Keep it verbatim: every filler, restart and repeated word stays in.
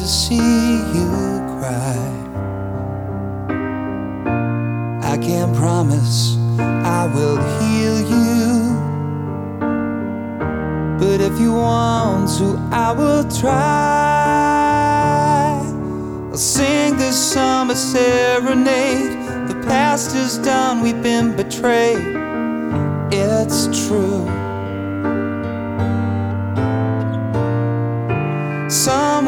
to see you cry. I can't promise I will heal you, but if you want to, I will try. I'll sing this summer serenade. The past is done, we've been betrayed. It's true. Some